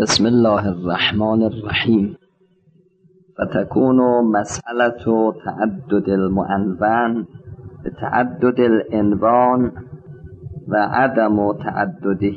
بسم الله الرحمن الرحیم. فتكون مسألة تعدد المعنون بتعدد العنوان وعدم تعدده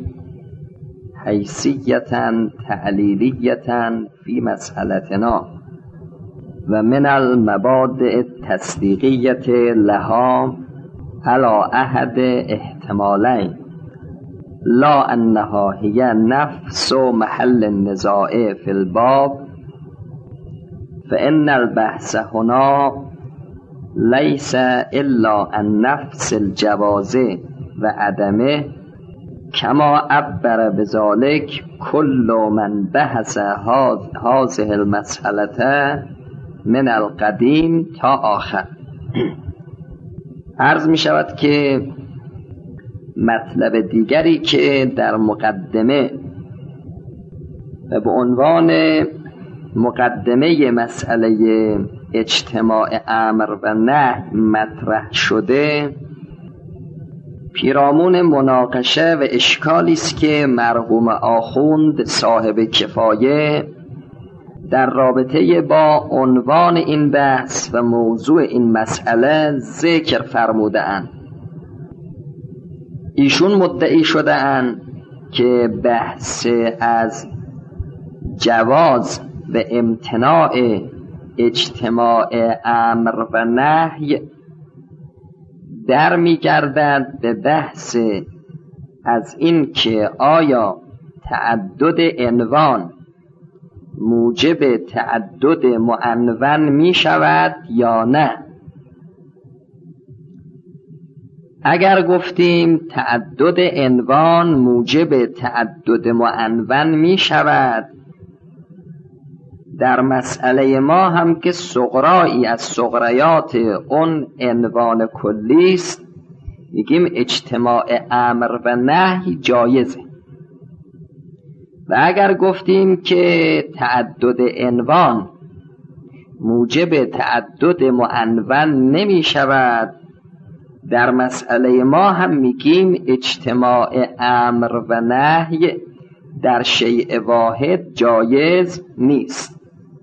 حیثیة تعلیلیة في مسألتنا ومن المبادئ التصدیقیة لها على أحد احتمالين، لا أنها هي نفس محل النزاع في الباب، فإن البحث هنا ليس إلا عن نفس الجواز وعدمه، كما عبر بذلك كل من بحث هذه المسألة من القدیم تا آخر. عرض می شود که مطلب دیگری که در مقدمه و به عنوان مقدمه مسئله اجتماع امر و نهی مطرح شده، پیرامون مناقشه و اشکالی است که مرحوم آخوند صاحب کفایه در رابطه با عنوان این بحث و موضوع این مسئله ذکر فرموده اند. ایشون مدعی شده اند که بحث از جواز و امتناع اجتماع امر و نهی در می‌گردد به بحث از این که آیا تعدد عنوان موجب تعدد معنون می شود یا نه. اگر گفتیم تعدد عنوان موجب تعدد معنون می شود، در مسئله ما هم که صغرایی از صغریات اون عنوان کلی است، میگیم اجتماع امر و نهی جایزه. و اگر گفتیم که تعدد عنوان موجب تعدد معنون نمی شود، در مسئله ما هم میگیم اجتماع امر و نهی در شیء واحد جایز نیست.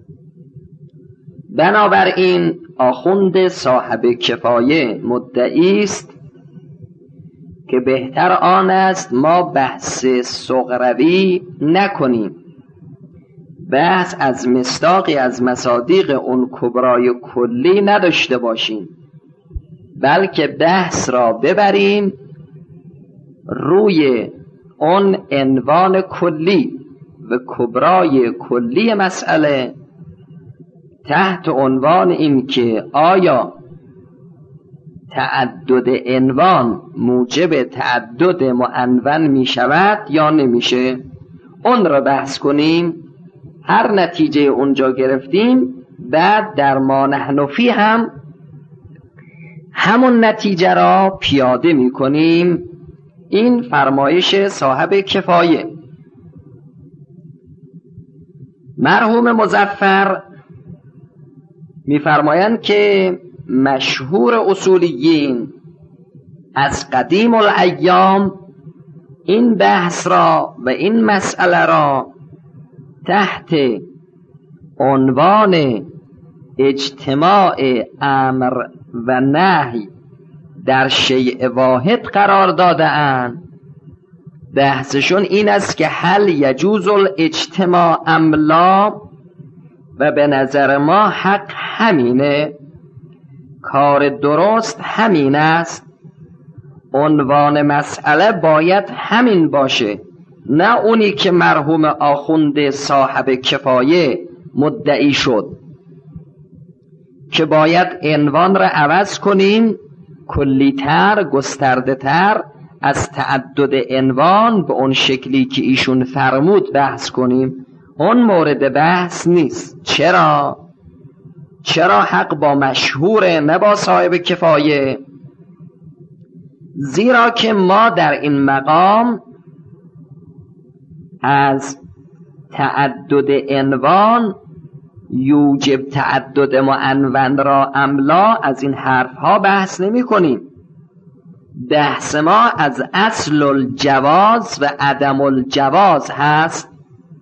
بنابراین آخوند صاحب کفایه مدعی است که بهتر آن است ما بحث صغروی نکنیم، بحث از مصداقی از مصادیق اون کبرای کلی نداشته باشیم، بلکه بحث را ببریم روی اون عنوان کلی و کبرای کلی مسئله، تحت عنوان این که آیا تعدد عنوان موجب تعدد معنون می شود یا نمیشه، اون را بحث کنیم. هر نتیجه اونجا گرفتیم، بعد در ما نحن فی هم همون نتیجه را پیاده می کنیم. این فرمایش صاحب کفایه. مرحوم مظفر می فرمایند که مشهور اصولیین از قدیم الایام این بحث را و این مسئله را تحت عنوان اجتماع امر و نهی در شیء واحد قرار داده اند. بحثشون این است که هل یجوز الاجتماع ام لا، و به نظر ما حق همینه، کار درست همین است، عنوان مسئله باید همین باشه، نه اونی که مرحوم آخوند صاحب کفایه مدعی شد که باید عنوان را عوض کنیم، کلی‌تر گسترده‌تر از تعدد عنوان به اون شکلی که ایشون فرمود بحث کنیم. اون مورد بحث نیست. چرا حق با مشهوره نه با صاحب کفایه؟ زیرا که ما در این مقام از تعدد عنوان یوجب تعدد معنون را املا از این حرف ها بحث نمی کنیم. بحث ما از اصل الجواز و عدم الجواز هست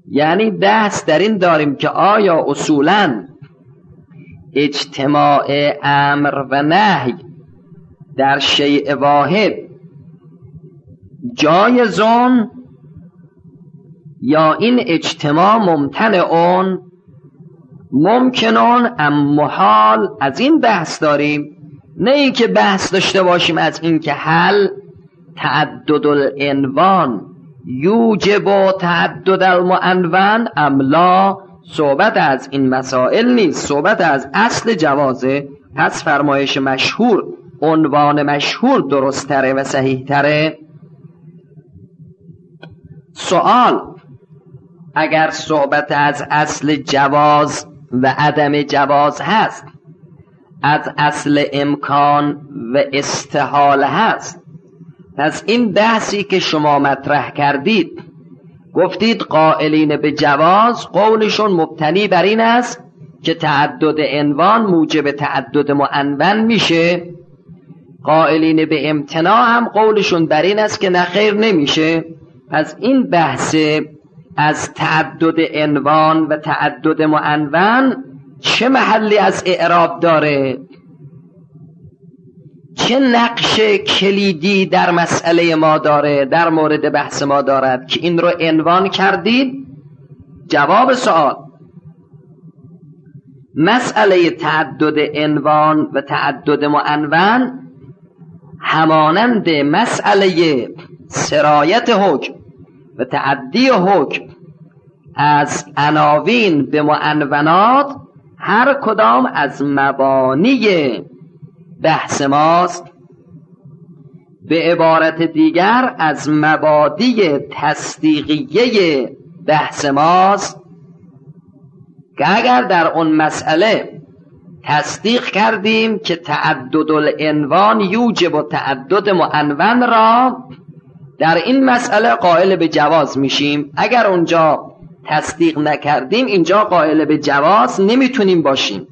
یعنی بحث در این داریم که آیا اصولاً اجتماع امر و نهی در شیء واحد جایزون یا این اجتماع ممتنعون ممکنون ام محال. از این بحث داریم، نه این که بحث داشته باشیم از این که هل تعدد العنوان یوجب تعدد المعنون ام لا. صحبت از این مسائل نیست، صحبت از اصل جوازه. پس فرمایش مشهور، عنوان مشهور درست تره و صحیح تره. سوال: اگر صحبت از اصل جواز و عدم جواز هست، از اصل امکان و استحاله هست، پس این بحثی که شما مطرح کردید، گفتید قائلین به جواز قولشون مبتنی بر این است که تعدد عنوان موجب تعدد معنون میشه، قائلین به امتناع هم قولشون بر این است که نخیر نمیشه. پس این بحث از تعدد عنوان و تعدد معنون چه محلی از اعراب داره؟ چه نقش کلیدی در مسئله ما داره، در مورد بحث ما دارد که این رو عنوان کردید؟ جواب سوال: مسئله تعدد عنوان و تعدد معنون همانند مسئله سرایت حکم و تعدی حکم از عناوین به معنونات هر کدام از مبانی بحث ماست. به عبارت دیگر از مبادی تصدیقیه بحث ماست که اگر در اون مسئله تصدیق کردیم که تعدد العنوان یوجب و تعدد معنون را، در این مسئله قائل به جواز میشیم. اگر اونجا تصدیق نکردیم اینجا قائل به جواز نمیتونیم باشیم.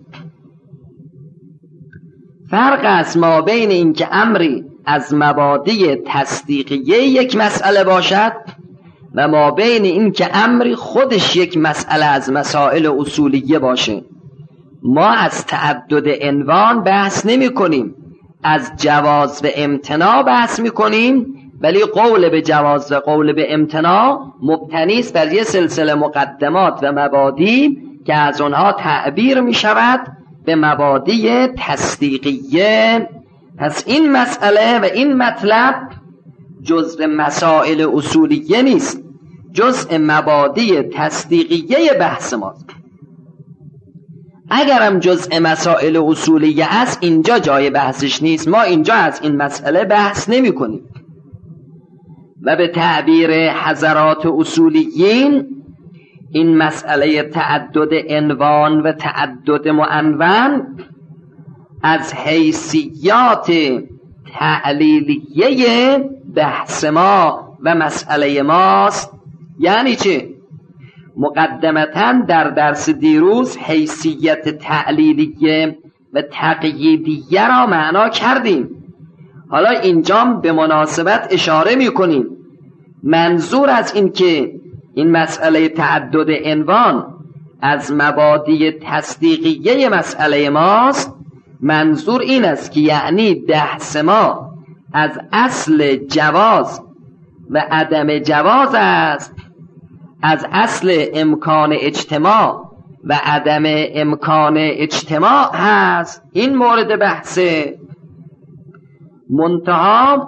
فرق است ما بین این که امری از مبادی تصدیقیه یک مسئله باشد و ما بین این که امری خودش یک مسئله از مسائل اصولیه باشه. ما از تعدد عنوان بحث نمی کنیم، از جواز و امتناع بحث می کنیم، ولی قول به جواز و قول به امتناع مبتنی است بر یه سلسله مقدمات و مبادی که از اونها تعبیر می شود به مبادی تصدیقیه. پس این مسئله و این مطلب جزء مسائل اصولیه نیست، جزء مبادی تصدیقیه بحث ماست. اگرم جزء مسائل اصولیه است اینجا جای بحثش نیست، ما اینجا از این مسئله بحث نمی کنیم. و به تعبیر حضرات اصولیین این مسئله تعدد عنوان و تعدد معنون از حیثیات تعلیلیه بحث ما و مسئله ماست. یعنی چه؟ مقدمتاً در درس دیروز حیثیت تعلیلیه و تقییدیه را معنا کردیم، حالا اینجا به مناسبت اشاره میکنیم. منظور از این که این مسئله تعدد عنوان از مبادی تصدیقیه مسئله ماست، منظور این است که یعنی بحث ما از اصل جواز و عدم جواز است، از اصل امکان اجتماع و عدم امکان اجتماع هست. این مورد بحثه. منتها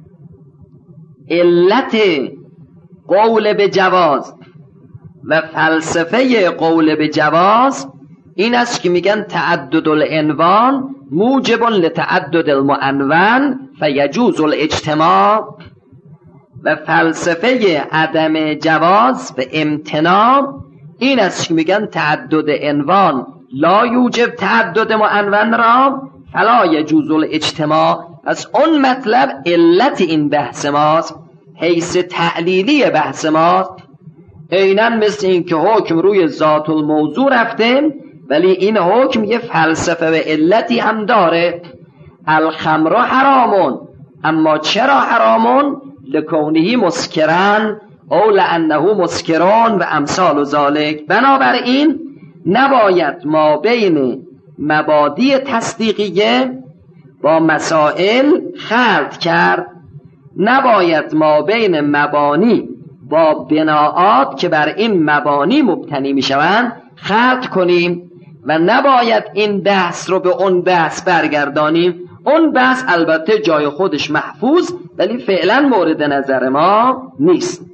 علت قول به جواز و فلسفه قول به جواز این است که میگن تعدد العنوان موجب لتعدد المعنون فیجوز الاجتماع، و فلسفه عدم جواز و امتناع این است که میگن تعدد عنوان لا یوجب تعدد معنون را فلا یجوز الاجتماع. از اون مطلب علت این بحث ماست، حیث تعلیلی بحث ماست. عیناً مثل این که حکم روی ذات الموضوع رفته، ولی این حکم یه فلسفه و علتی هم داره. الخمر حرامون، اما چرا حرامون؟ لکونهی مسکرن، او لانه مسکرون و امثال ذالک. بنابراین نباید ما بین مبادی تصدیقیه با مسائل خلط کرد، نباید ما بین مبانی با بناعات که بر این مبانی مبتنی می شوند خلط کنیم و نباید این بحث رو به اون بحث برگردانیم. اون بحث البته جای خودش محفوظ ولی فعلا مورد نظر ما نیست.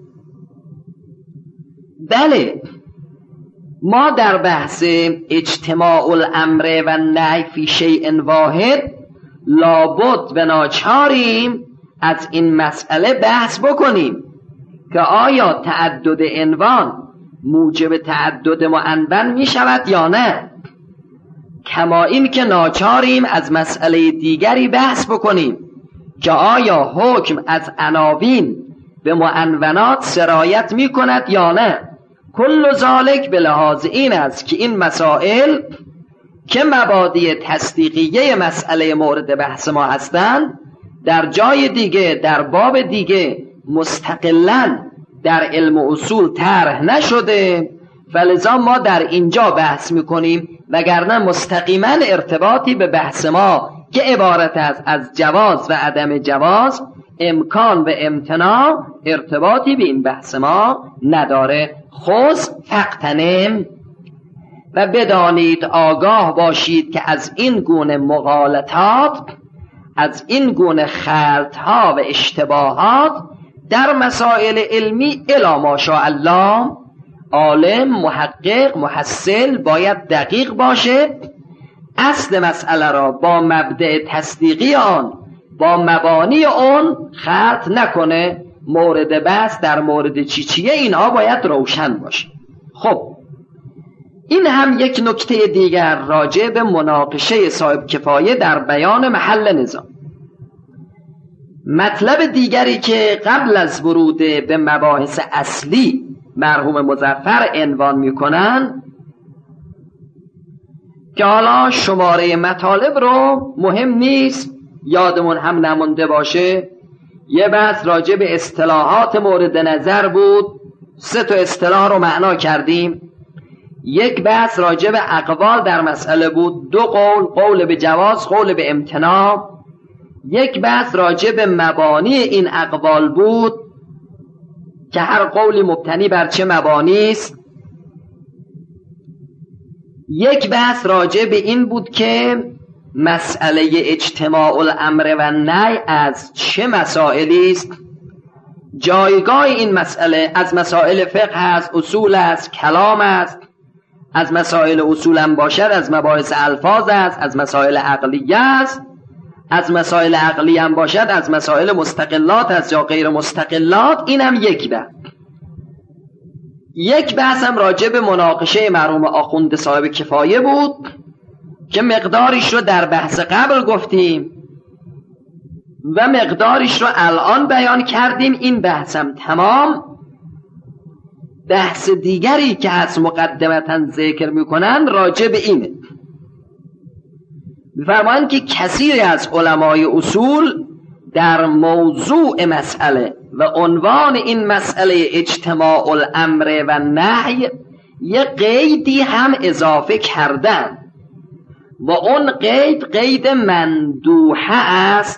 بله، ما در بحث اجتماع الامر و نهی فی شیء واحد لابد و ناچاریم از این مسئله بحث بکنیم که آیا تعدد عنوان موجب تعدد معنون می شود یا نه، کما این که ناچاریم از مسئله دیگری بحث بکنیم که آیا حکم از عناوین به معنونات سرایت می کند یا نه. کل ذالک به لحاظ این است که این مسائل که مبادی تصدیقیه مسئله مورد بحث ما هستند در جای دیگه در باب دیگه مستقلاً در علم اصول طرح نشده، فلذا ما در اینجا بحث میکنیم، وگرنه مستقیما ارتباطی به بحث ما که عبارت است از جواز و عدم جواز، امکان و امتناع، ارتباطی به این بحث ما نداره. خذ فاغتنم، و بدانید آگاه باشید که از این گونه مغالطات، از این گونه خلطها و اشتباهات در مسائل علمی الی ماشاءالله عالم، محقق، محصل باید دقیق باشه، اصل مسئله را با مبدأ تصدیقی آن با مبانی آن خلط نکنه. مورد بحث در مورد چیه اینها باید روشن باشه. خب این هم یک نکته دیگر راجع به مناقشه صاحب کفایه در بیان محل نزاع. مطلب دیگری که قبل از ورود به مباحث اصلی مرحوم مظفر عنوان میکنن که حالا شماره مطالب رو مهم نیست یادمون هم نمونده باشه، یه بحث راجع به اصطلاحات مورد نظر بود، 3 اصطلاح رو معنا کردیم. یک بحث راجع به اقوال در مسئله بود، 2 قول، قول به جواز، قول به امتناع. یک بحث راجع به مبانی این اقوال بود که هر قولی مبتنی بر چه مبانی است. یک بحث راجع به این بود که مسئله اجتماع الامر و نهی از چه مسائلی است، جایگاه این مسئله از مسائل فقه است، اصول است، کلام است، از مسائل اصول هم باشد، از مباحث الفاظ است، از مسائل عقلیه است، از مسائل عقلی هم باشد، از مسائل مستقلات است یا غیر مستقلات. این هم یک بحث. یک بحث هم راجع به مناقشه مرحوم آخوند صاحب کفایه بود که مقداریش رو در بحث قبل گفتیم و مقداریش رو الان بیان کردیم. این بحث هم تمام. بحث دیگری که از مقدمتا ذکر میکنن راجع به اینه. می‌فرمایند که کثیری از علمای اصول در موضوع مسئله و عنوان این مسئله اجتماع الامر و نهی یه قیدی هم اضافه کردن و اون قید مندوحه است.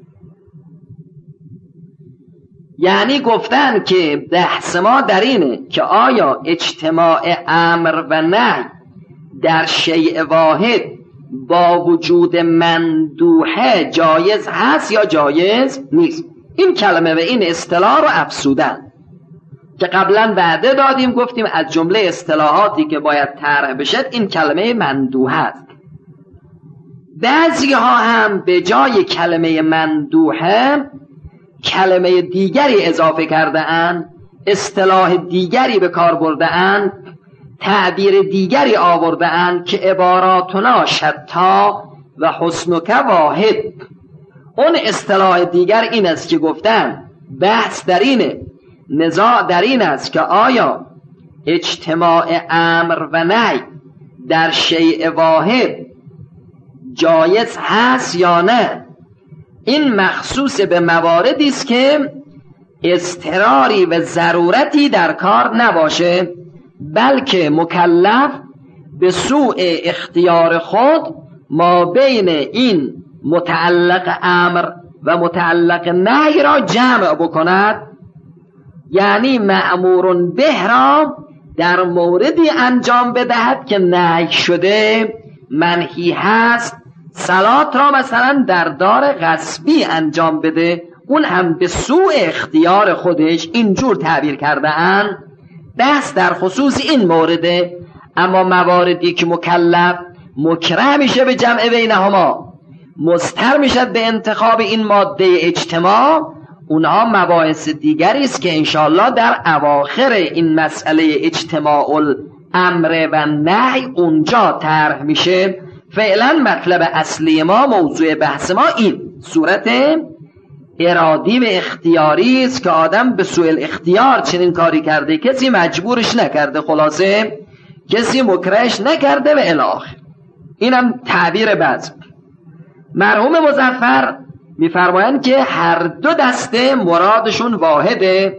یعنی گفتن که بحث ما در اینه که آیا اجتماع امر و نهی در شیء واحد با وجود مندوحه جایز هست یا جایز نیست. این کلمه و این اصطلاح رو افسودن که قبلا وعده دادیم، گفتیم از جمله اصطلاحاتی که باید طرح بشد این کلمه مندوحه است. بعضی ها هم به جای کلمه مندوحه کلمه دیگری اضافه کرده اند، اصطلاح دیگری به کار برده اند، تعبیر دیگری آورده اند که عباراتنا شتا و حسنک واحد. اون اصطلاح دیگر این است که گفتن بحث در اینه، نزاع در این است که آیا اجتماع امر و نهی در شیء واحد جایز هست یا نه. این مخصوص به مواردی است که اضطراری و ضرورتی در کار نباشه، بلکه مکلف به سوء اختیار خود ما بین این متعلق امر و متعلق نهی را جمع بکند، یعنی مأمور به را در موردی انجام بدهد که نهی شده منهی هست. صلات را مثلا در دار غصبی انجام بده، اون هم به سوء اختیار خودش، اینجور تعبیر کرده اند. بحث در خصوص این مورده. اما مواردی که مکلف مکره میشه به جمع بینهما، مضطر میشد به انتخاب این ماده اجتماع، اونها مباحث دیگری است که انشاءالله در اواخر این مسئله اجتماع الامر و نهی اونجا طرح میشه. فعلا مطلب اصلی ما، موضوع بحث ما این صورت ارادی و اختیاری است که آدم به سوء الاختیار چنین کاری کرده، کسی مجبورش نکرده، خلاصه کسی مکرهش نکرده و الی آخر. اینم تعبیر بعض. مرحوم مظفر میفرمایند که هر دو دسته مرادشون واحده،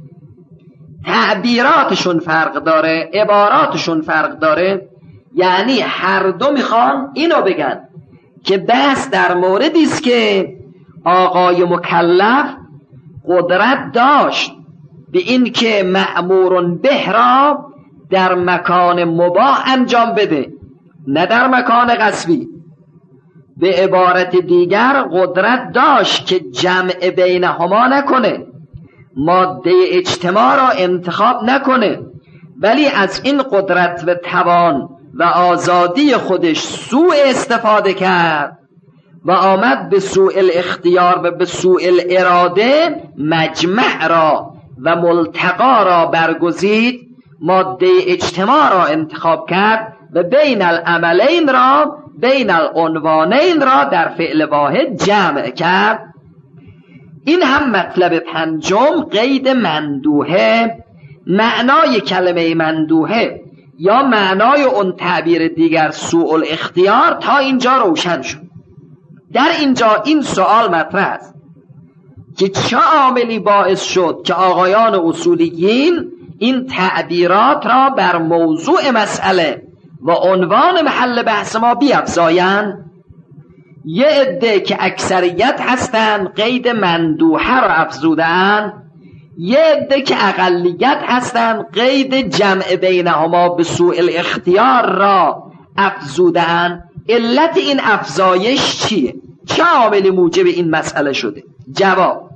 تعبیراتشون فرق داره، عباراتشون فرق داره. یعنی هر دو میخوان اینو بگن که بحث در موردی است که آقای مکلف قدرت داشت به این که مأمور به را در مکان مباح انجام بده، نه در مکان غصبی. به عبارت دیگر قدرت داشت که جمع بینهما نکنه، ماده اجتماع را انتخاب نکنه، ولی از این قدرت و توان و آزادی خودش سوء استفاده کرد و آمد به سوء الاختیار و به سوء الاراده مجمع را و ملتقا را برگزید، ماده اجتماع را انتخاب کرد و بین العملین را، بین العنوانین را در فعل واحد جمع کرد. این هم مطلب پنجم، قید مندوحه. معنای کلمه مندوحه یا معنای اون تعبیر دیگر سوء الاختیار تا اینجا روشن شد. در اینجا این سوال مطرح است که چه عاملی باعث شد که آقایان اصولیین این تعبیرات را بر موضوع مسئله و عنوان محل بحث ما بیفزایند. یه عده که اکثریت هستند قید مندوحه را افزودند، یه عده که اقلیت هستند قید جمع بینهما به سوء الاختیار را افزودند. علت این افزایش چیه؟ چه عاملی موجب این مسئله شده؟ جواب: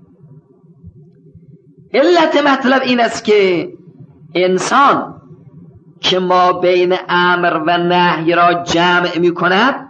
علت مطلب این است که انسان که ما بین امر و نهی را جمع می کند،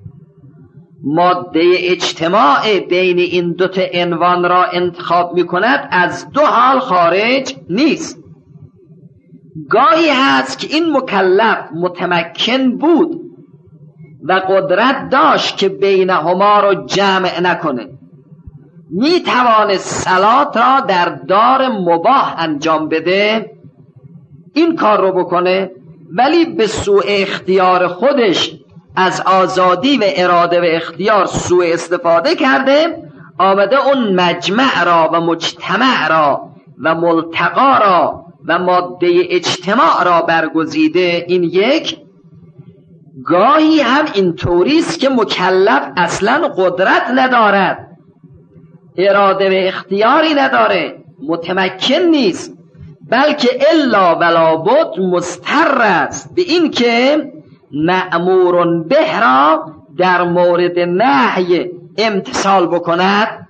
ماده اجتماع بین این دو تا عنوان را انتخاب می کند، از دو حال خارج نیست. گاهی هست که این مکلف متمکن بود و قدرت داشت که بینهما را جمع نکنه، می توانست صلات را در دار مباح انجام بده، این کار رو بکنه، ولی به سوء اختیار خودش از آزادی و اراده و اختیار سوء استفاده کرده، آمده اون مجمع را و مجتمع را و ملتقا را و ماده اجتماع را برگزیده. این یک. گاهی هم این طوریست که مکلف اصلا قدرت ندارد، اراده و اختیاری نداره، متمکن نیست، بلکه الا ولا بد مضطر است به این که مأمور به را در مورد نهی امتثال بکند.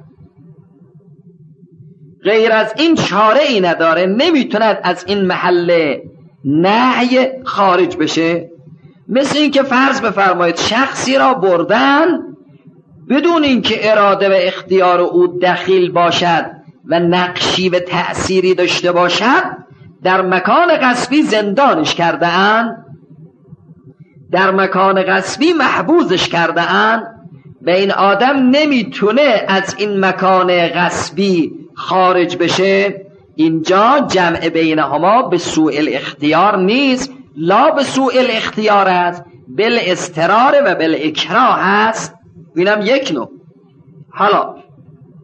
غیر از این چاره ای نداره، نمیتوند از این محل نهی خارج بشه. مثل این که فرض بفرمایید شخصی را بردن بدون اینکه اراده و اختیار او دخیل باشد و نقشی و تأثیری داشته باشد، در مکان غصبی زندانش کرده اند، در مکان غصبی محبوسش کرده اند و این آدم نمیتونه از این مکان غصبی خارج بشه. اینجا جمع بینهما به سوء الاختیار نیست، لا به سوء الاختیار است، بل اضطرار و بل اکراه است. اینم یک نوع. حالا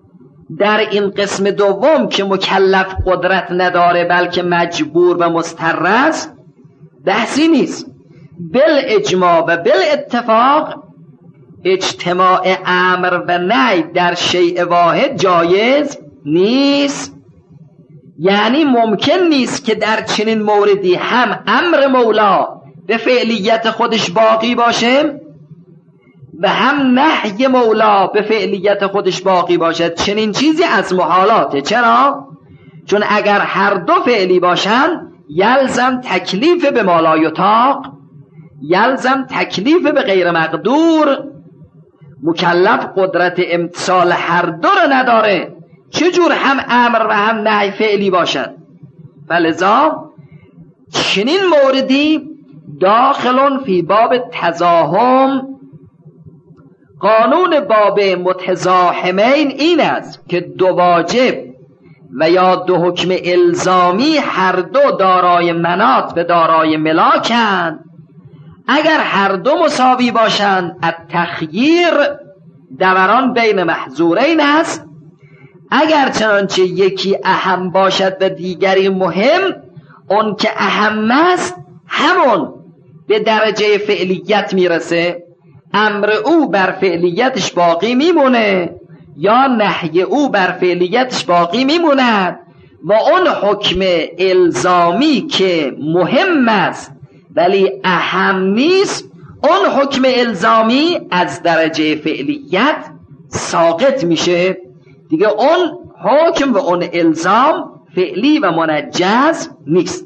در این قسم دوم که مکلف قدرت نداره بلکه مجبور و مضطر است بحثی نیست. بالاجماع و بالاتفاق اجتماع امر و نهی در شیء واحد جایز نیست. یعنی ممکن نیست که در چنین موردی هم امر مولا به فعلیت خودش باقی باشه و هم نهی مولا به فعلیت خودش باقی باشد. چنین چیزی از محالاته. چرا؟ چون اگر هر دو فعلی باشند یلزم تکلیف به ما لا یطاق، یلزم تکلیف به غیر مقدور. مکلف قدرت امتثال هر دو رو نداره، چجور هم امر و هم نهی فعلی باشد؟ فلذا چنین موردی داخلون فی باب تزاحم. قانون باب متزاحمین این است که دو واجب و یا دو حکم الزامی هر دو دارای مناط و دارای ملاکند. اگر هر دو مساوی باشند التخییر دوران بین محظورین است. اگر چنانچه یکی اهم باشد و دیگری مهم، اون که اهم است همون به درجه فعلیت میرسه، امر او بر فعلیتش باقی میمونه یا نهی او بر فعلیتش باقی میموند و اون حکم الزامی که مهم است ولی اهم نیست، اون حکم الزامی از درجه فعلیت ساقط میشه دیگه. اون حکم و اون الزام فعلی و منجز نیست.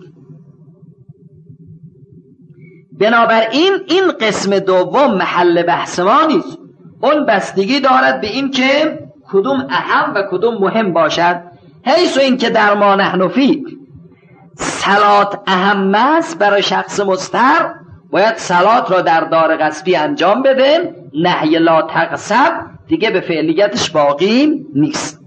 بنابراین این قسم دوم محل بحث ما نیست. اون بستگی دارد به این که کدوم اهم و کدوم مهم باشد. حیث این که در ما نحن فی صلات اهم است، برای شخص مضطر باید صلات را در دار غصبی انجام بده، نهی لا تغصب دیگه به فعلیتش باقی نیست.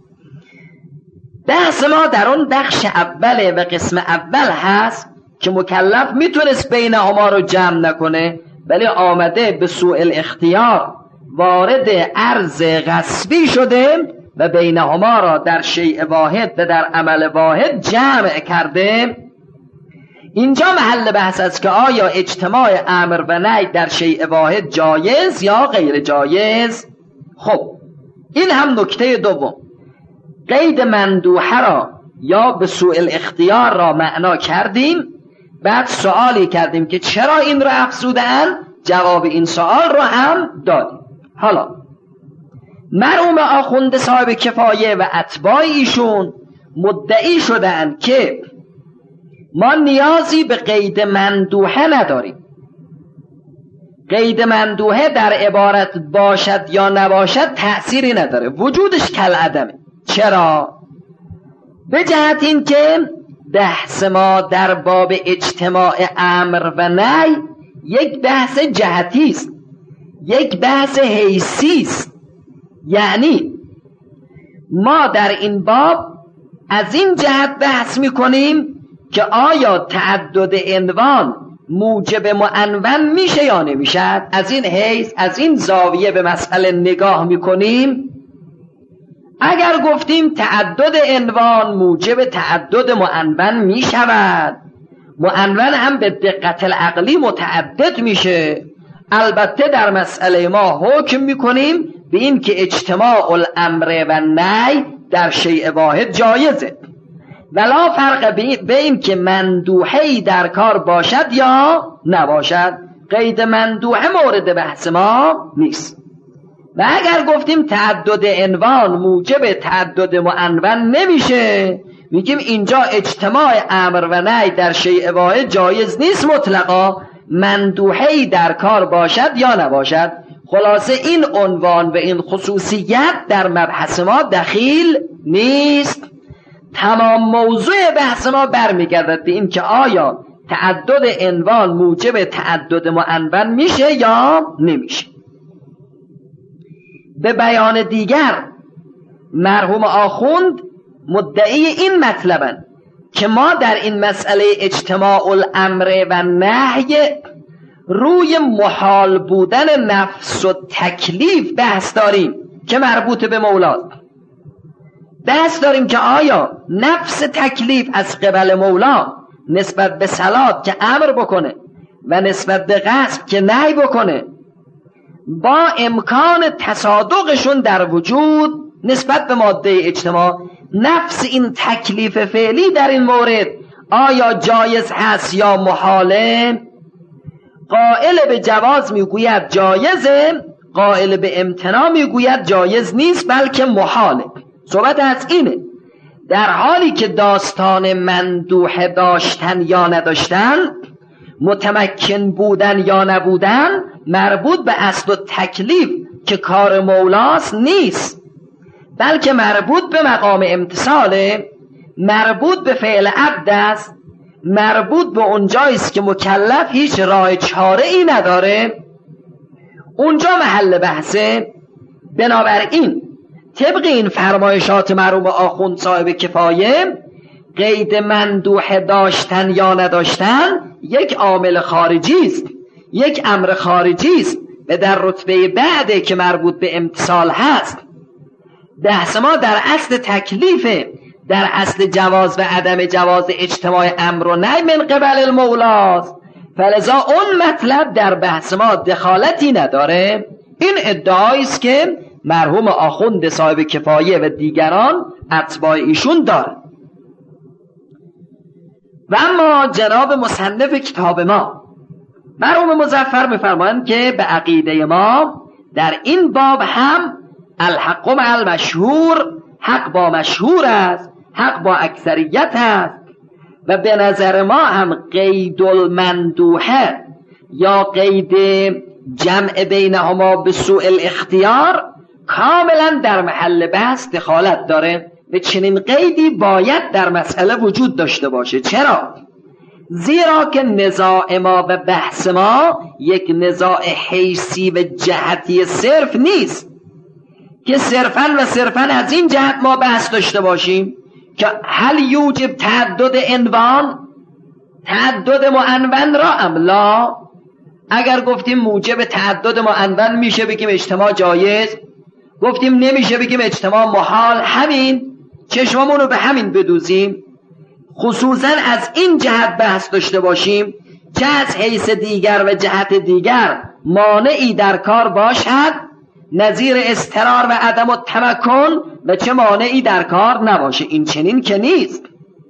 بحث ما در اون بخش اوله و قسم اول هست که مکلف میتونست بینهما رو جمع نکنه ولی آمده به سوء الاختیار وارد عرض غصبی شده و بینهما را در شیء واحد و در عمل واحد جمع کرده. اینجا محل بحث است که آیا اجتماع امر و نهی در شیء واحد جایز یا غیر جایز. خب این هم نکته دوم. قید مندوحه را یا به سوء الاختیار را معنا کردیم، بعد سوالی کردیم که چرا این را افزودن، جواب این سوال را هم دادیم. حالا مرحوم آخوند صاحب کفایه و اتباع ایشون مدعی شدند که ما نیازی به قید مندوحه نداریم. قید مندوحه در عبارت باشد یا نباشد تأثیری نداره، وجودش کالعدمه. چرا؟ به جهت این که بحث ما در باب اجتماع امر و نهی یک بحث جهتی است، یک بحث حیثی است. یعنی ما در این باب از این جهت بحث میکنیم که آیا تعدد عنوان موجب معنون میشه یا نمیشد. از این حیث، از این زاویه به مسئله نگاه میکنیم. اگر گفتیم تعدد عنوان موجب تعدد معنون میشود، معنون هم به دقت العقلی متعدد میشه. البته در مسئله ما حکم میکنیم به این که اجتماع الامر و نهی در شیء واحد جایزه، ولا فرق به این که مندوحه‌ای در کار باشد یا نباشد. قید مندوحه مورد بحث ما نیست. و اگر گفتیم تعدد عنوان موجب تعدد معنون نمیشه، میگیم اینجا اجتماع امر و نهی در شیء واحد جایز نیست مطلقا، مندوحه‌ای در کار باشد یا نباشد. خلاصه این عنوان و این خصوصیت در مبحث ما دخیل نیست. تمام موضوع بحث ما برمیگردد به این که آیا تعدد عنوان موجب تعدد معنون میشه یا نمیشه. به بیان دیگر مرحوم آخوند مدعی این مطلبند که ما در این مسئله اجتماع الامر و نهی روی محال بودن نفس و تکلیف بحث داریم که مربوط به مولاست. بحث داریم که آیا نفس تکلیف از قبل مولا نسبت به صلات که امر بکنه و نسبت به غصب که نهی بکنه با امکان تصادقشون در وجود نسبت به ماده اجتماع، نفس این تکلیف فعلی در این مورد آیا جایز هست یا محاله؟ قائل به جواز میگوید جایزه، قائل به امتناع میگوید جایز نیست بلکه محاله. صحبت از اینه در حالی که داستان مندوحه داشتن یا نداشتن، متمکن بودن یا نبودن مربوط به اصل و تکلیف که کار مولاست نیست، بلکه مربوط به مقام امتصاله، مربوط به فعل عبد است، مربوط به اونجاییست که مکلف هیچ راه چاره ای نداره، اونجا محل بحثه. بنابراین طبق این فرمایشات مرحوم آخوند صاحب کفایه، قید مندوحه داشتن یا نداشتن یک عامل خارجی است، یک امر خارجی است و در رتبه بعده که مربوط به امتصال هست. بحث ما در اصل تکلیفه، در اصل جواز و عدم جواز اجتماع امر و نهی من قبل المولاست، فلذا اون مطلب در بحث ما دخالتی نداره. این ادعایی است که مرحوم آخوند صاحب کفایه و دیگران اتباع ایشون داره. و اما جناب مصنف کتاب ما مرحوم مظفر می‌فرمایند که به عقیده ما در این باب هم الحق مع المشهور، حق با مشهور است، حق با اکثریت است و به نظر ما هم قید المندوحه یا قید جمع بینهما به سوء الاختیار کاملا در محل بحث دخالت داره و چنین قیدی باید در مسئله وجود داشته باشه. چرا؟ زیرا که نزاع ما و بحث ما یک نزاع حیثی و جهتی صرف نیست که صرفاً از این جهت ما بحث داشته باشیم که هل یوجب تعدد عنوان، تعدد معنون را ام لا. اگر گفتیم موجب تعدد معنون میشه بگیم اجتماع جایز، گفتیم نمیشه بگیم اجتماع محال. همین چشممون رو به همین بدوزیم، خصوصا از این جهت بحث داشته باشیم چه از حیث دیگر و جهت دیگر مانعی در کار باشد نظیر اضطرار و عدم التمکن و چه مانعی در کار نباشه. این چنین که نیست.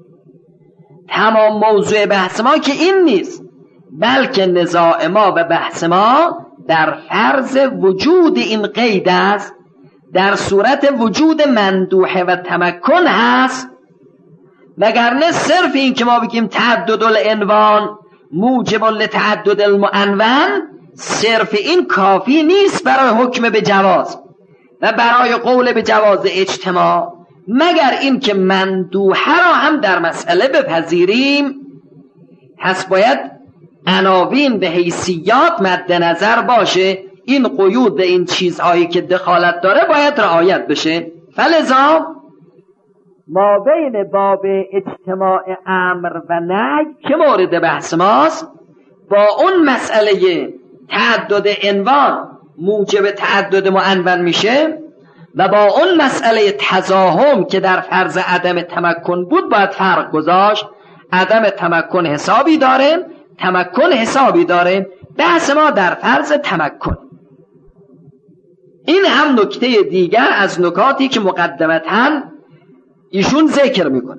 تمام موضوع بحث ما که این نیست، بلکه نزاع ما و بحث ما در فرض وجود این قید است، در صورت وجود مندوحه و تمکن هست. وگرنه صرف این که ما بگیم تعدد العنوان موجب لتعدد المعنون، صرف این کافی نیست برای حکم به جواز و برای قول به جواز اجتماع، مگر این که مندوحه را هم در مسئله بپذیریم. پس باید عناوین به حیثیات مد نظر باشه. این قیود و این چیزهایی که دخالت داره باید رعایت بشه. فلذا ما بین باب اجتماع امر و نهی که مورد بحث ماست با اون مسئله تعدد عنوان موجب تعدد معنون میشه و با اون مسئله تزاحم که در فرض عدم تمکن بود باید فرق گذاشت. عدم تمکن حسابی داره، تمکن حسابی داره. بحث ما در فرض تمکن. این هم نکته دیگر از نکاتی که مقدمتاً ایشون ذکر میکنه.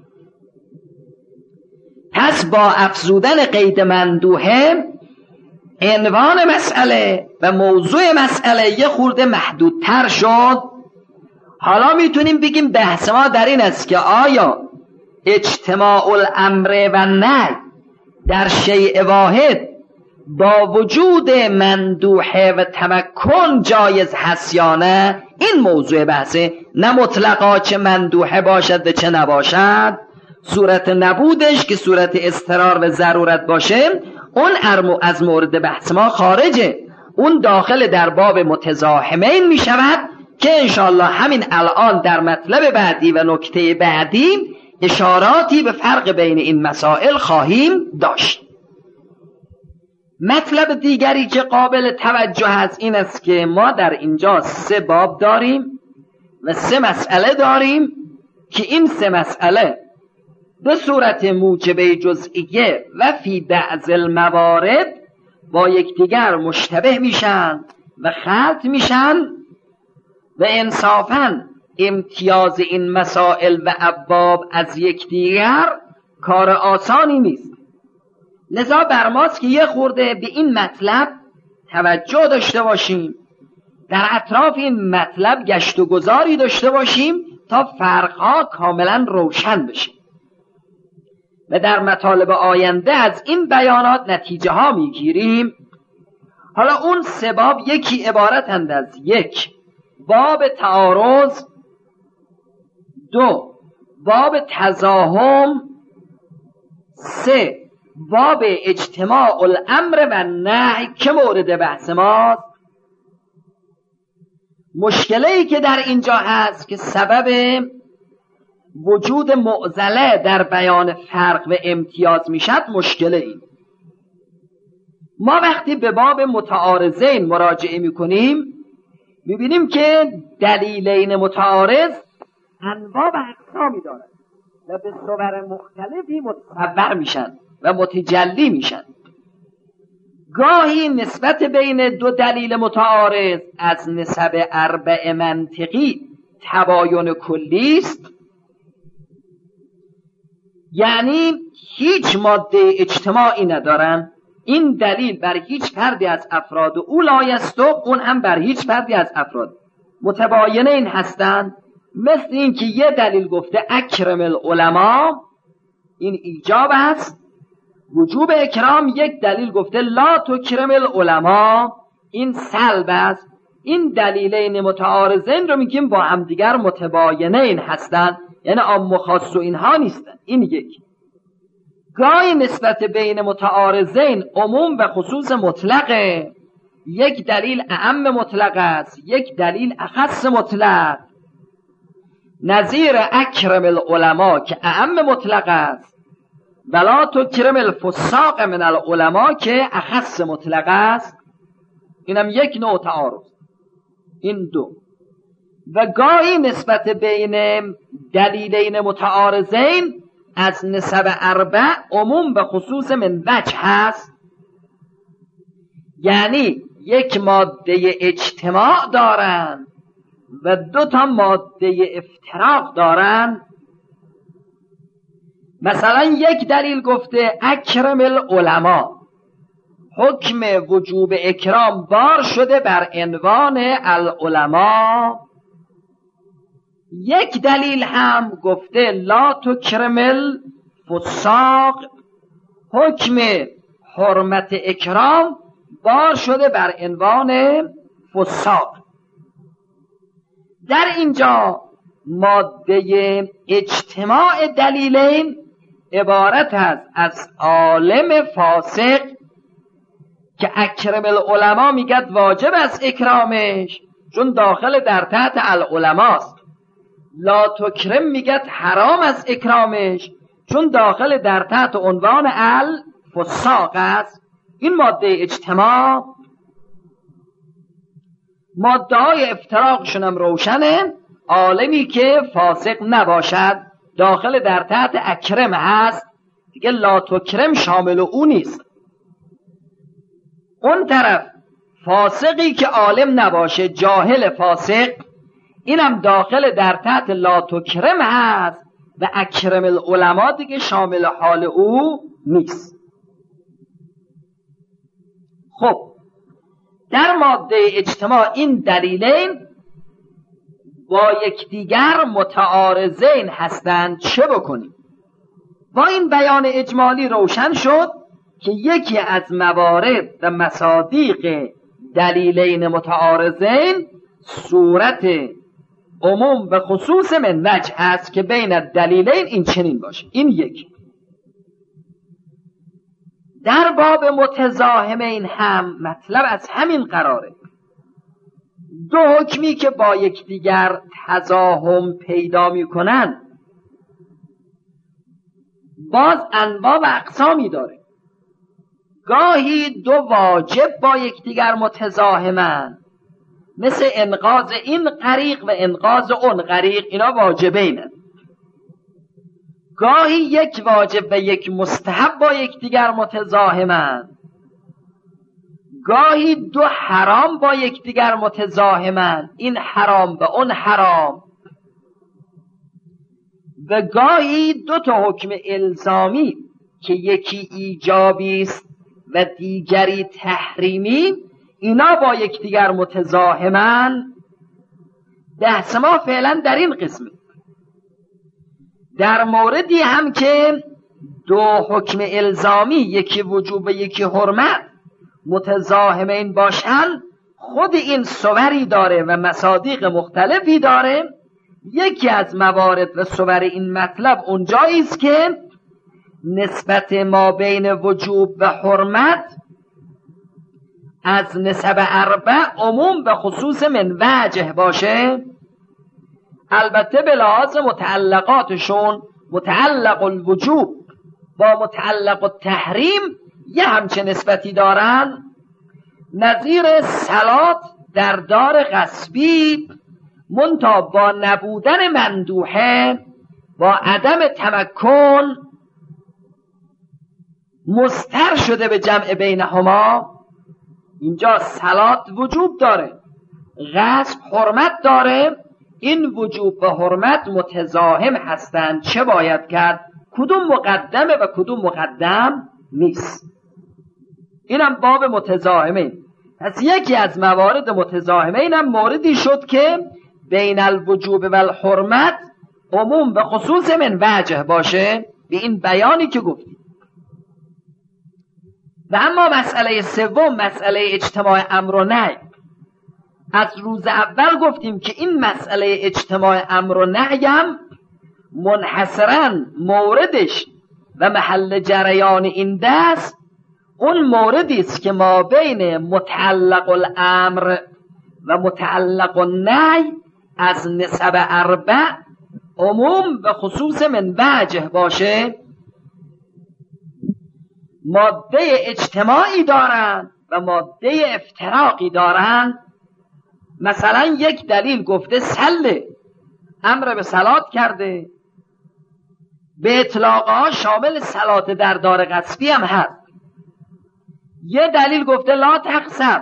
پس با افزودن قید مندوحه عنوان مسئله و موضوع مسئله یه خورده محدودتر شد. حالا میتونیم بگیم بحث ما در این است که آیا اجتماع الامر و نهی در شیء واحد با وجود مندوحه و تمکن جایز هست یا نه. این موضوع بحثه، نه مطلقا چه مندوحه باشد و چه نباشد. صورت نبودش که صورت اضطرار و ضرورت باشه اون از مورد بحث ما خارجه، اون داخل در باب متزاحمین می شود که انشاءالله همین الان در مطلب بعدی و نکته بعدی اشاراتی به فرق بین این مسائل خواهیم داشت. مطلب دیگری که قابل توجه است این است که ما در اینجا 3 باب داریم و 3 مسئله داریم که این سه مسئله به صورت موجبه جزئیه و فی بعض الموارد با یکدیگر مشتبه میشن و خلط میشن و انصافاً امتیاز این مسائل و ابواب از یکدیگر کار آسانی نیست. لذا بر ماست که یه خورده به این مطلب توجه داشته باشیم، در اطراف این مطلب گشت و گذاری داشته باشیم تا فرقها کاملا روشن بشه و در مطالب آینده از این بیانات نتیجه ها میگیریم. حالا اون سه باب یکی عبارتند از: یک، باب تعارض، دو، باب تزاحم، سه، باب اجتماع الامر و نهی که مورد بحث ماست. مشکلی که در اینجا هست که سبب وجود معضله در بیان فرق و امتیاز میشد، مشکل این: ما وقتی به باب متعارضین مراجعه میکنیم میبینیم که دلیلین متعارض انواع و اقسامی دارند و به صور مختلفی متصور میشن و متجلی میشن. گاهی نسبت بین دو دلیل متعارض از نسب اربع منطقی تباین کلی است، یعنی هیچ ماده اجتماعی ندارن، این دلیل بر هیچ فردی از افراد او لایست و اون هم بر هیچ فردی از افراد. متباینه این هستند، مثل این که یه دلیل گفته اکرم العلماء، این ایجاب است، وجوب اکرام. یک دلیل گفته لا تکرم العلماء، این سلب است. این دلیلین متعارضین رو میگیم با هم دیگر متباینه این هستند، یعنی عام و خاص و اینها نیستن. این یک. گاهی نسبت بین متعارضین عموم و خصوص مطلقه، یک دلیل اعم مطلق است، یک دلیل اخص مطلق. نظیر اکرم العلماء که اعم مطلق است، ولا تکرم الفساق من العلماء که اخص مطلق است. اینم یک نوع تعارض. این دو. و گاهی نسبت بین دلیلین متعارضین از نسب اربع عموم به خصوص من وجه هست، یعنی یک ماده اجتماع دارن و دو تا ماده افتراق دارن. مثلا یک دلیل گفته اکرم العلماء، حکم وجوب اکرام بار شده بر عنوان العلماء. یک دلیل هم گفته لا تکرم الفساق، حکم حرمت اکرام بار شده بر عنوان فساق. در اینجا ماده اجتماع دلیلین عبارت است از عالم فاسق که اکرم العلماء میگد واجب است اکرامش چون داخل در تحت العلماست، لا تکرم میگد حرام است اکرامش چون داخل در تحت عنوان الفساق است. این ماده اجتماع. ماده های افتراقشون هم روشنه. عالمی که فاسق نباشد داخل در تحت اکرم هست، دیگه لا تکرم شامل او نیست. اون طرف فاسقی که عالم نباشه، جاهل فاسق، اینم داخل در تحت لا تکرم هست و اکرم العلماء دیگه شامل حال او نیست. خب در ماده اجتماع این دلیلین با یکدیگر متعارضین هستند. چه بکنیم؟ با این بیان اجمالی روشن شد که یکی از موارد و مصادیق دلیلین متعارضین صورت عموم و خصوص من وجه است که بین دلیلین این چنین باشه. این یک. در باب متزاحمین هم مطلب از همین قراره. دو حکمی که با یکدیگر تزاحم پیدا میکنن باز انواع و اقسامی داره. گاهی دو واجب با یکدیگر متزاحمن، مثل انقاذ این غریق و انقاذ اون غریق، اینا واجبینن. گاهی یک واجب و یک مستحب با یکدیگر متزاحمند، گاهی دو حرام با یکدیگر متزاحمند، این حرام و اون حرام، و گاهی دو تا حکم الزامی که یکی ایجابی است و دیگری تحریمی، اینا با یکدیگر متزاحمند. بحث ما فعلا در این قسمه. در موردی هم که دو حکم الزامی، یکی وجوب و یکی حرمت، متزاحمین باشن، خود این صوری داره و مصادیق مختلفی داره. یکی از موارد و صور این مطلب اونجایی است که نسبت ما بین وجوب و حرمت از نسب اربع عموم و خصوص من وجه باشه. البته به لحاظ متعلقاتشون متعلق الوجوب با متعلق التحریم یه همچه نسبتی دارن. نظیر صلات در دار غصبی منتها با نبودن مندوحه، با عدم تمکن، مستر شده به جمع بینهما. اینجا صلات وجوب داره، غصب حرمت داره، این وجوب و حرمت متزاحم هستند. چه باید کرد؟ کدوم مقدمه و کدوم مقدم نیست. اینم باب متزاحمه. پس یکی از موارد متزاحمه اینم موردی شد که بین الوجوب و الحرمت عموم و خصوص من وجه باشه، به این بیانی که گفتیم. و اما مسئله سوم، مسئله اجتماع امر و نهی. از روز اول گفتیم که این مسئله اجتماع امر و نهی هم منحصراً موردش و محل جریان این دست اون موردی است که ما بین متعلق الامر و متعلق النهی از نسب اربع عموم و خصوص من وجه باشه. ماده اجتماعی دارن و ماده افتراقی دارن. مثلا یک دلیل گفته سله، امر به صلات کرده، به اطلاقها شامل صلات در دار غصبی هم هست. یه دلیل گفته لا تقصب،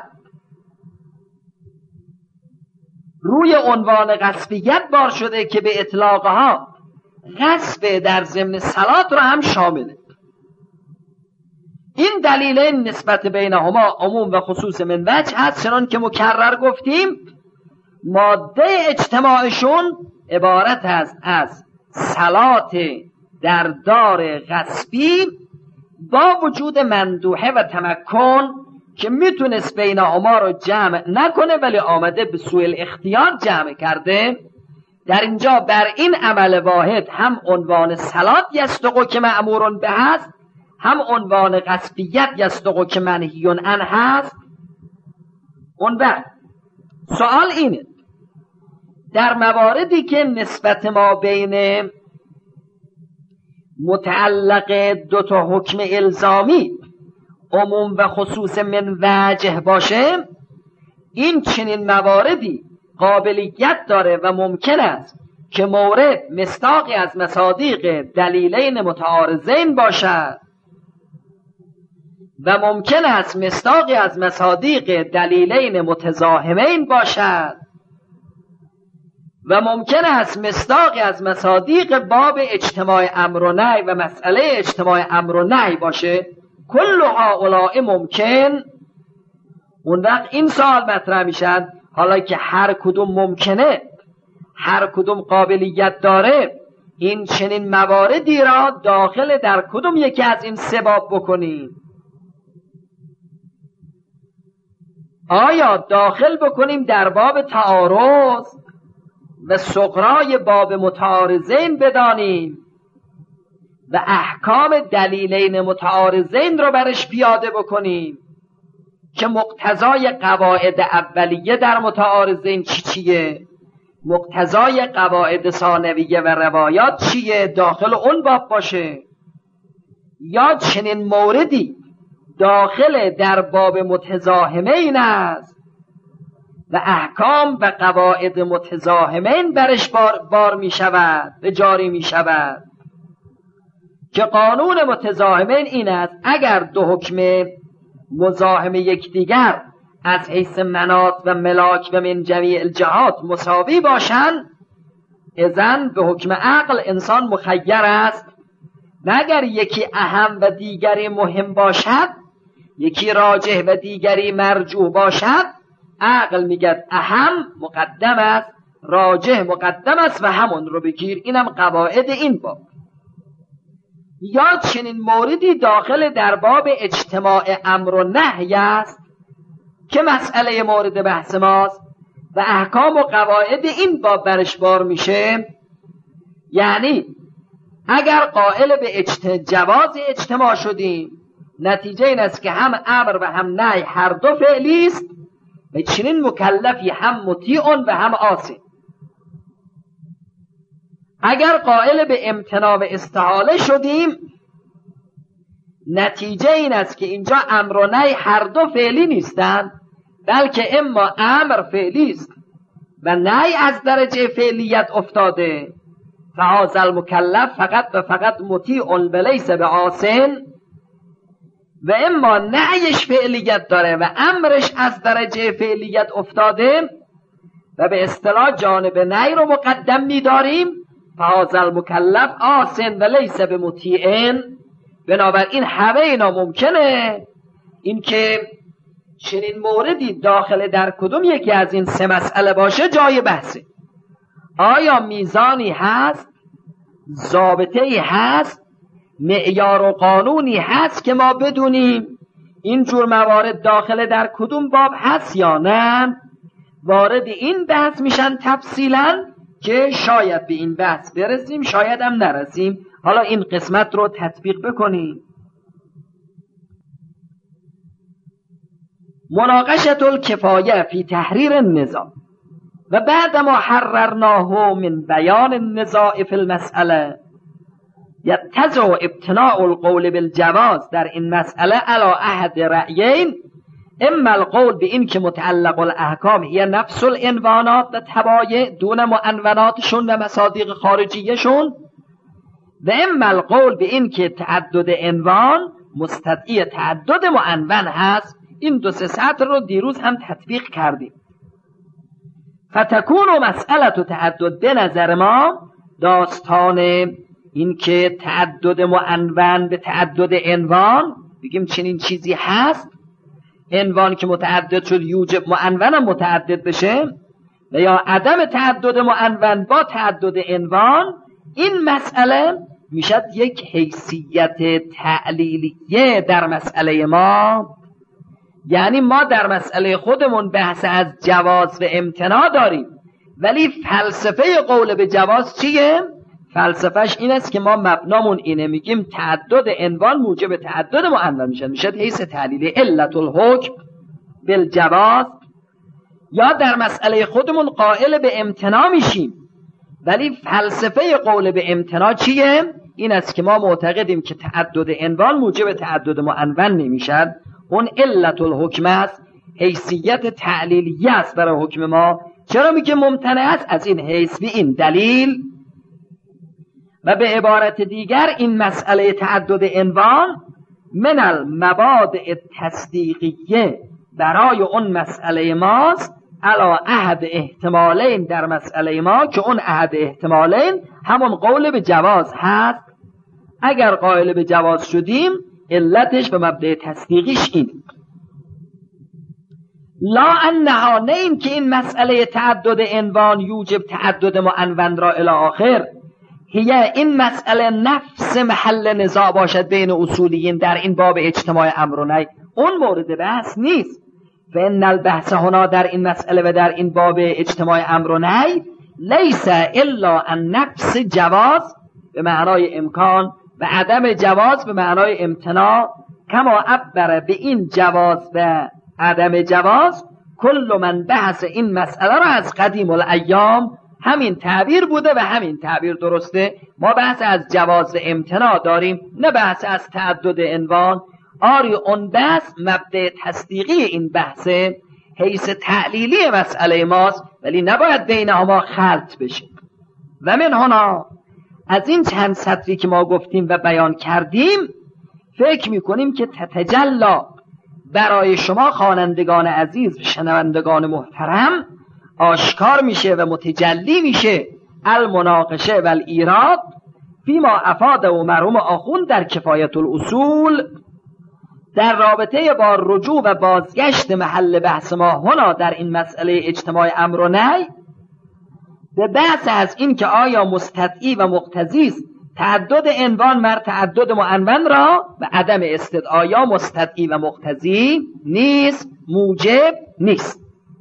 روی عنوان غصبیت بار شده که به اطلاقها غصب در ضمن صلات رو هم شامله. این دلیل نسبت بینهما عموم و خصوص من وجه هست. چنان که مکرر گفتیم ماده اجتماعشون عبارت است از صلات در دار غصبی با وجود مندوحه و تمکن که میتونست بینهما رو جمع نکنه ولی آمده به سوء الاختیار جمع کرده. در اینجا بر این عمل واحد هم عنوان صلات یصدق که مأمور به هست، هم عنوان غصبیت یصدق که منهی عنه هست. اون وقت سوال اینه، در مواردی که نسبت ما بین متعلق دو تا حکم الزامی عموم و خصوص من وجه باشه، این چنین مواردی قابلیت داره و ممکن است که مورد مصداقی از مصادیق دلیلین متعارضین باشد و ممکن است مصداقی از مصادیق دلیلین متزاحمین باشد و ممکن است مصداقی از مصادیق باب اجتماع امر و نهی و مسئله اجتماع امر و نهی باشه. کل هؤلاء ممکن. اون وقت این سوال مطرح میشد، حالا که هر کدوم ممکنه، هر کدوم قابلیت داره، این چنین مواردی را داخل در کدوم یکی از این سه باب بکنیم؟ آیا داخل بکنیم در باب تعارض و صغرای باب متعارضین بدانیم و احکام دلیلین متعارضین رو برش پیاده بکنیم که مقتضای قواعد اولیه در متعارضین چیه، مقتضای قواعد ثانویه و روایات چیه، داخل اون باب باشه؟ یا چنین موردی داخل در باب متزاحمین است و احکام و قواعد متزاحمین برش بار می شود و جاری می شود؟ که قانون متزاحمین این است اگر دو حکم مزاحم یکدیگر از حیث مناط و ملاک و من جمیع الجهات مساوی باشند، اذن به حکم عقل انسان مخیر است. و اگر یکی اهم و دیگری مهم باشد، یکی راجح و دیگری مرجوح باشد، عقل میگه اهم مقدم است، راجح مقدم است و همون رو بگیر. اینم قواعد این باب. یا چنین موردی داخل در باب اجتماع امر و نهی است که مسئله مورد بحث ماست و احکام و قواعد این باب برش بار میشه. یعنی اگر قائل به جواز اجتماع شدیم، نتیجه این است که هم امر و هم نهی هر دو فعلی است و چنین مکلفی هم مطیع و هم عاصی. اگر قائل به امتناع و استحاله شدیم، نتیجه این است که اینجا امر و نهی هر دو فعلی نیستند، بلکه اما امر فعلی است و نهی از درجه فعلیت افتاده، فهذا المکلف فقط و فقط مطیع ولیس بعاصٍ، و اما نهیش فعلیت داره و امرش از درجه فعلیت افتاده و به اصطلاح جانب نهی رو مقدم می‌داریم، فهذا المکلف عاصٍ ولیس بمطیع. بنابراین همه اینا ممکنه. این که چنین موردی داخل در کدوم یکی از این سه مسئله باشه جای بحثه. آیا میزانی هست، ضابطه‌ای هست، معیار و قانونی هست که ما بدونیم این جور موارد داخل در کدوم باب هست یا نه؟ وارد این بحث میشن تفصیلا که شاید به این بحث برسیم، شاید هم نرسیم. حالا این قسمت رو تطبیق بکنیم. مناقشة الکفایه فی تحریر النزاع و بعد ما حررناه من بیان النزاع فی المسئله یتضح ابتناء القول بالجواز در این مسئله علی احد رأیین، اما القول به این که متعلق الاحکام هي نفس العنوانات و تبایع دون معنوناتشون و مصادیق خارجیشون، و اما القول به این که تعدد عنوان مستدعی تعدد معنون هست. این دو سه سطر رو دیروز هم تطبیق کردیم. فتکون مسئله تعدد به نظر ما داستان این که تعدد معنون به تعدد عنوان، بگیم چنین چیزی هست، عنوان که متعدد شد یوجب معنون هم متعدد بشه، و یا عدم تعدد معنون با تعدد عنوان. این مسئله میشد یک حیثیت تعلیلیه در مسئله ما. یعنی ما در مسئله خودمون بحث از جواز و امتناع داریم، ولی فلسفه قول به جواز چیه؟ فلسفهش این است که ما مبنامون اینه، میگیم تعدد عنوان موجب تعدد معنون میشن، میشد حیث تعلیلی علت الحکم بالجواز. یا در مسئله خودمون قائل به امتناع میشیم، ولی فلسفه قول به امتناع چیه؟ این است که ما معتقدیم که تعدد عنوان موجب تعدد معنون نمیشد، اون علت الحکم است، حیثیت تعلیلیه است برای حکم ما. چرا میگه ممتنع است؟ از این حیث به این دلیل. و به عبارت دیگر این مسئله تعدد عنوان من المبادئ تصدیقیه برای اون مسئله ماست، علی احد احتمالین در مسئله ما، که اون احد احتمالین همون قول به جواز هست. اگر قائل به جواز شدیم علتش و مبدأ تصدیقیش این. لا انها، نه این که این مسئله تعدد عنوان یوجب تعدد معنون را الی آخر، هیه این مسئله نفس محل نزاع باشد بین اصولیین در این باب اجتماع امر و نهی، اون مورد بحث نیست. و ان البحث هنا در این مسئله و در این باب اجتماع امر و نهی لیس الا ان نفس جواز به معنای امکان و عدم جواز به معنای امتناع، کما عبر به این جواز و عدم جواز کل من بحث این مسئله را از قدیم الایام. همین تعبیر بوده و همین تعبیر درسته. ما بحث از جواز و امتناع داریم، نه بحث از تعدد عنوان. آری اون بحث مبدأ تصدیقی این بحث حیث تعلیلی مسئله ماست، ولی نباید بینهما خلط بشه. و من هنا از این چند سطری که ما گفتیم و بیان کردیم فکر میکنیم که تتجلا برای شما خوانندگان عزیز و شنوندگان محترم آشکار میشه و متجلی میشه المناقشه و الایراد فیما افاده و مرحوم آخوند در کفایت الاصول در رابطه با رجوع و بازگشت محل بحث ما هنا در این مسئله اجتماع امر و نهی به بحث از این که آیا مستدعی و مقتضی است تعدد عنوان مر تعدد معنون را و عدم استدعا مستدعی و مقتضی نیست، موجب نیست.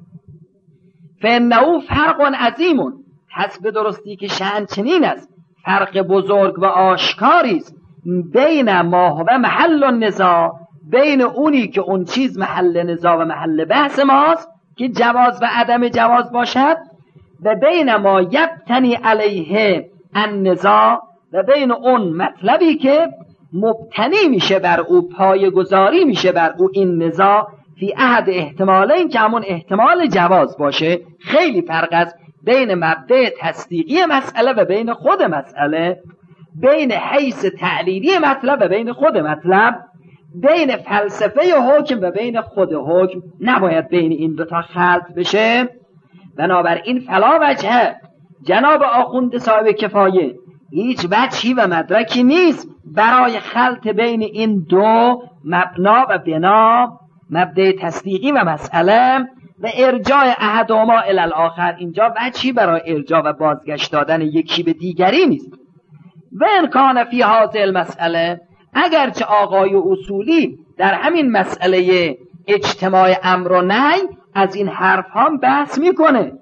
فانه فرق عظیم، پس به درستی که شأن چنین است، فرق بزرگ و آشکاری است بین ما و محل النزاع، بین اونی که اون چیز محل نزاع و محل بحث ماست که جواز و عدم جواز باشد و بین ما یبتنی علیه النزاع و بین اون مطلبی که مبتنی میشه بر او، پایه‌گذاری میشه بر او این نزاع فی احد احتمالین که همون احتمال جواز باشه. خیلی فرق است بین مبدأ تصدیقی مسئله و بین خود مسئله، بین حیث تعلیلی مطلب و بین خود مطلب، بین فلسفه حکم و بین خود حکم. نباید بین این دوتا خلط بشه. بنابراین فلا وجه جناب آخوند صاحب کفایه هیچ وجهی و مدرکی نیست برای خلط بین این دو مبنا و بنا، مبدأ تصدیقی و مسئله و ارجاع احدهما الی الاخر. اینجا وجهی برای ارجاع و بازگشت دادن یکی به دیگری نیست. و ان کان فی هذه المسئله، اگرچه آقای اصولی در همین مسئله اجتماع امر و نهی از این حرف هم بحث میکنه،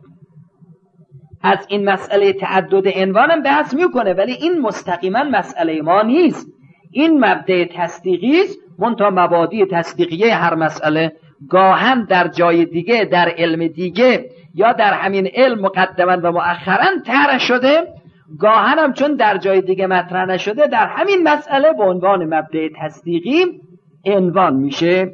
از این مسئله تعدد عنوان هم بحث میکنه، ولی این مستقیما مسئله ما نیست. این مبدأ تصدیقی است، منتها مبادی تصدیقیه هر مسئله گاهن در جای دیگه، در علم دیگه یا در همین علم مقدما و مؤخرا طرح شده، گاهن هم چون در جای دیگه مطرح نشده در همین مسئله به عنوان مبدأ تصدیقی عنوان میشه.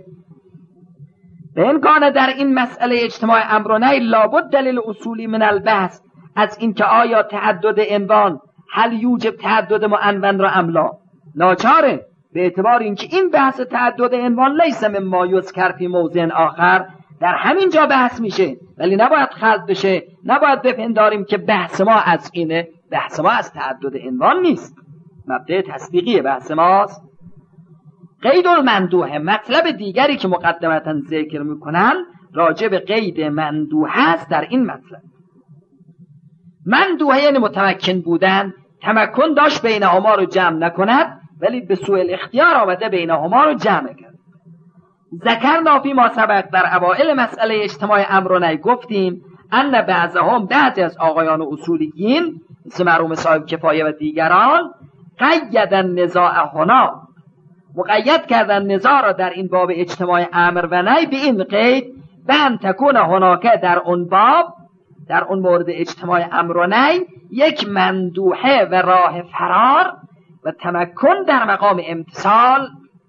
به امکان در این مسئله اجتماع امر و نهی لابد دلیل اصولی من البحث، از اینکه آیا تعدد عنوان هل یوجب تعدد معنون را ام لا، ناچاره به اعتبار اینکه این بحث تعدد عنوان لیس مما یذکر فی موضع آخر، در همین جا بحث میشه ولی نباید خلط بشه. نباید بپنداریم که بحث ما از اینه، بحث ما از تعدد عنوان نیست، مبدأ تصدیقی بحث ماست. قید المندوحه، مطلب دیگری که مقدمتا ذکر میکنن راجع به قید مندوحه است. در این مطلب مندوحه یعنی متمکن بودن، تمکن داشت بینهما رو جمع نکند ولی به سوء الاختیار آمده بینهما رو جمع کرد. ذکرنا فی ما سبق، در اوائل مسئله اجتماع امر و نهی گفتیم ان بعضهم، بعضی از آقایان اصولیین مثل مرحوم صاحب کفایه و دیگران، قیدن نزاع هنا، مقید کردن نزاع را در این باب اجتماع امر و نهی به این قید بن تکون هناکه، در اون باب، در اون مورد اجتماع امر و نهی یک مندوحه و راه فرار و تمکن در مقام امتصال.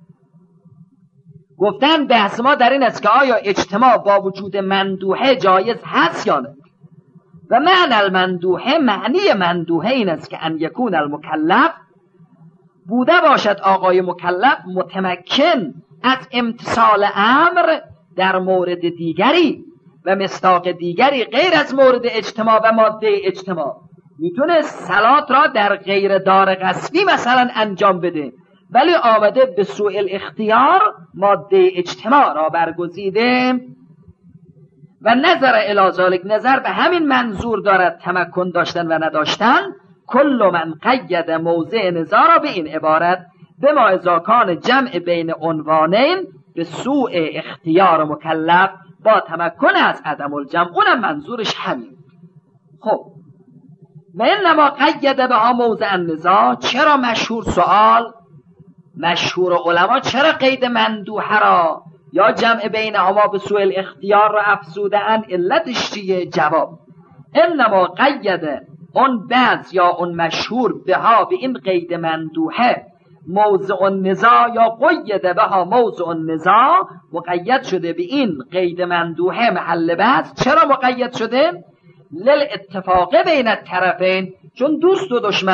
گفتن بحث ما در این است که آیا اجتماع با وجود مندوحه جایز هست یا نه. و معنی المندوحه، معنی مندوحه این است که ان یکون المکلف، بوده باشد آقای مکلف متمکن از امتصال امر در مورد دیگری و مصداق دیگری غیر از مورد اجتماع و ماده اجتماع. میتونه صلات را در غیر دار قصبی مثلا انجام بده ولی آمده به سوء الاختیار ماده اجتماع را برگزیده و نظر الی ذلک، نظر به همین منظور دارد تمکن داشتن و نداشتن. کل من قید موضع نظر را به این عبارت به ما اذا جمع بین عنوانین به سوء اختیار مکلف با تمکن از عدم الجمع، اونم منظورش همین. خب و انما قید بها موضع النزاع، چرا مشهور سوال، مشهور علما چرا قید مندوحه را یا جمع بینهما به سوء الاختیار را افزوده ان؟ علتش چیه؟ جواب انما قید اون بعض یا اون مشهور بها به این قید مندوحه موضع النزاع یا قید بها موضع النزاع، مقید شده به این قید مندوحه محل بحث. چرا مقید شده؟ للاتفاق بین الطرفین، چون دوست و دشمن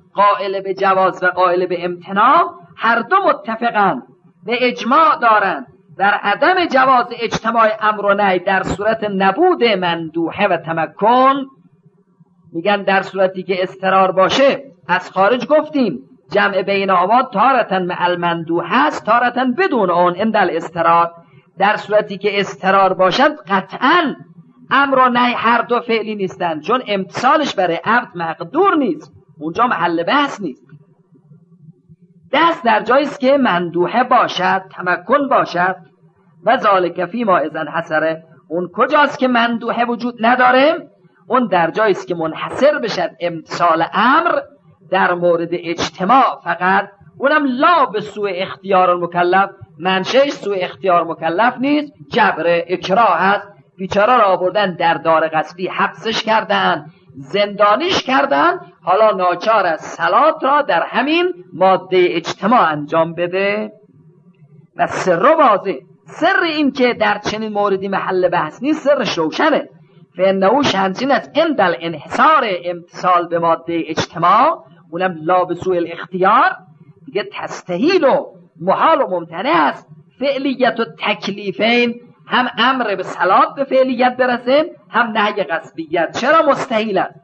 قائل به جواز و قائل به امتناع هر دو متفقن، به اجماع دارن در عدم جواز اجتماع امر و نهی در صورت نبود مندوحه و تمکن. میگن در صورتی که اضطرار باشه، از خارج گفتیم جمع بینهما تارتن مع المندوحه است، تارتن بدون اون عند الاضطرار. در صورتی که اضطرار باشد قطعاً امر و نهی هر دو فعلی نیستن، چون امتصالش برای عبد مقدور نیست، اونجا محل بحث نیست. دست در جایی است که مندوحه باشد، تمکن باشد. و ذالک فیما اذا انحصره، اون کجاست که مندوحه وجود نداره؟ اون در جایی است که منحصر بشد امتصال امر در مورد اجتماع فقط، اونم لا به سوء اختیار المکلف، منشأش سوء اختیار مکلف نیست، جبر اکراه هست. بیچاره را آوردن در دار غصبی حبسش کردن، زندانیش کردن، حالا ناچار است صلات را در همین ماده اجتماع انجام بده. و سر واضح، سر این که در چنین موردی محل بحث نیست سرش روشنه. فانه شنجین است عند الانحصار امتصال به ماده اجتماع، اونم لا به سوء الاختیار، دیگه تستحیل و محال و ممتنع است فعلیت و تکلیفین، هم امر به صلات به فعلیت برسه، هم نهی غصبیت. چرا مستحیل است؟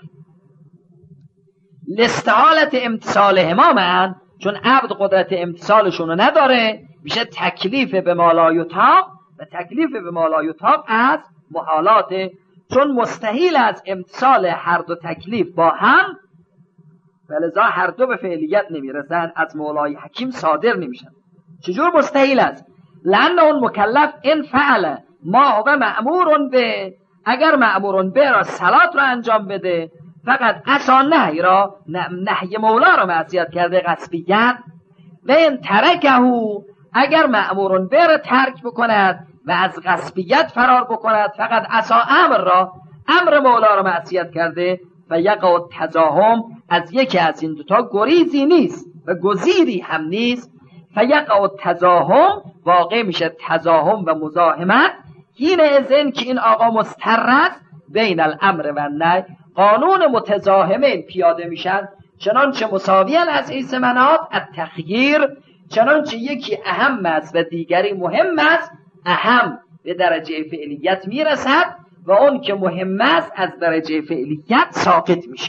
لاستحالت امتصالهما معا، چون عبد قدرت امتصالشون رو نداره، میشه تکلیف به ما لا یطاق، و تکلیف به ما لا یطاق از محالات، چون مستحیل از امتصال هر دو تکلیف با هم، ولذا هر دو به فعلیت نمیرسن، از مولای حکیم صادر نمیشن. چجور مستحیل است؟ لأن اون مکلف این فعل ما هو مأمور به، اگر مأمور به را صلات را انجام بده، فقط عصا نهی را، نهی مولا را معصیت کرده، غصبیت. و این ترکهو، اگر مأمور به را ترک بکند و از غصبیت فرار بکند، فقط عصا امر را، امر مولا را معصیت کرده. و یقع تزاحم، از یکی از این دوتا گریزی نیست و گزیری هم نیست. فیقع تزاحم، واقع میشه تزاحم و مزاحمت. این ازن که این آقا مستر است بین الامر و نهی، قانون متزاحمین پیاده میشن، چنانچه مساویان از حیث مناط التخییر، چنانچه یکی اهم است و دیگری مهم است، اهم به درجه فعلیت میرسد و اون که مهم است از درجه فعلیت ساقط میشه.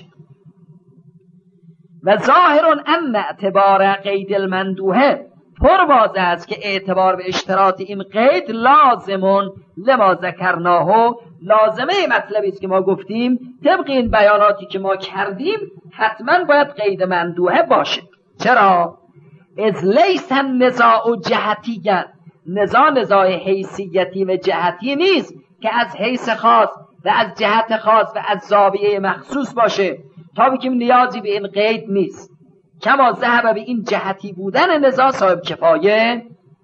و ظاهر ان اعتبار قید المندوحه، پر واضح است که اعتبار به اشتراط این قید لازمون لما ذکرناه، لازمه مطلبی است که ما گفتیم، طبق این بیاناتی که ما کردیم حتما باید قید مندوحه باشه. چرا؟ از لیس النزاع جهتیًا، نزاع حیثیتی و جهتی نیست که از حیث خاص و از جهت خاص و از زاویه مخصوص باشه، تا بگیم نیازی به این قید نیست. کما ذهب به این جهتی بودن نزاع صاحب کفایه.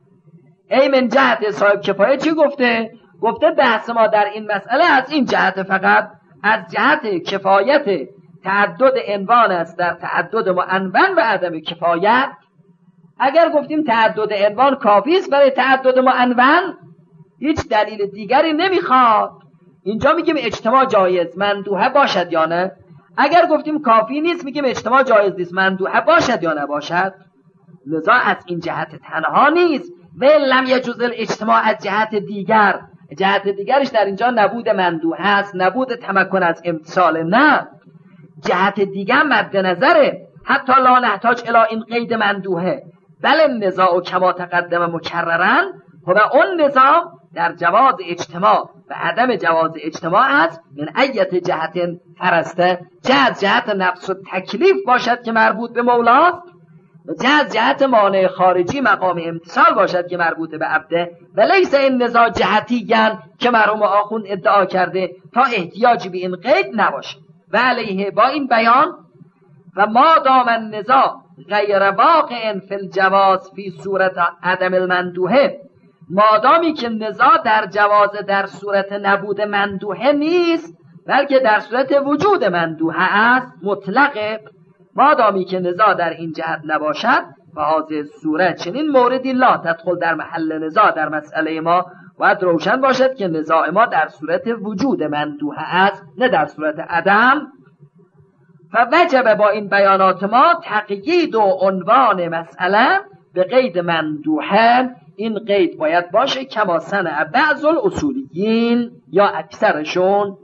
ای من جهت صاحب کفایه چی گفته؟ گفته بحث ما در این مسئله از این جهت، فقط از جهت کفایت تعدد عنوان است در تعدد معنون و عدم کفایت. اگر گفتیم تعدد عنوان کافی است برای تعدد معنون، هیچ دلیل دیگری نمیخواد. اینجا میگیم اجتماع جایز، مندوحه باشد یا نه. اگر گفتیم کافی نیست، میگیم اجتماع جایز نیست، مندوحه باشد یا نباشد. لذا از این جهت تنها نیست، و لم یجوز الاجتماع از جهت دیگر، جهت دیگرش در اینجا نبود مندوحه است، نبود تمکن از امتصال، نه، جهت دیگر مد نظره. حتی لا نحتاج الی این قید مندوحه، بل النزاع کما تقدم مکررن، و اون نزاع در جواز اجتماع و عدم جواز اجتماع است. من ایت جهت فرسته، چه از جهت نفس و تکلیف باشد که مربوط به مولاست، و چه از جهت مانع خارجی مقام امتصال باشد که مربوط به عبده. و لیس این نزاع جهتیًا که مرحوم آخوند ادعا کرده تا احتیاجی به این قید نباشه. و علیه، با این بیان، و ما دام النزاع غیر واقع فی الجواز فی صورت عدم المندوحه، مادامی که نزاع در جواز در صورت نبود مندوحه نیست، بلکه در صورت وجود مندوحه است مطلقه، مادامی که نزاع در این جهت نباشد و حاضر صورت چنین موردی لا تدخل در محل نزاع در مسئله ما، باید روشن باشد که نزاع ما در صورت وجود مندوحه است، نه در صورت عدم. فوجب با این بیانات ما تقیید و عنوان مسئله به قید مندوحه. این قید باید باشه کما صنع بعض الاصولیین یا اکثرشون.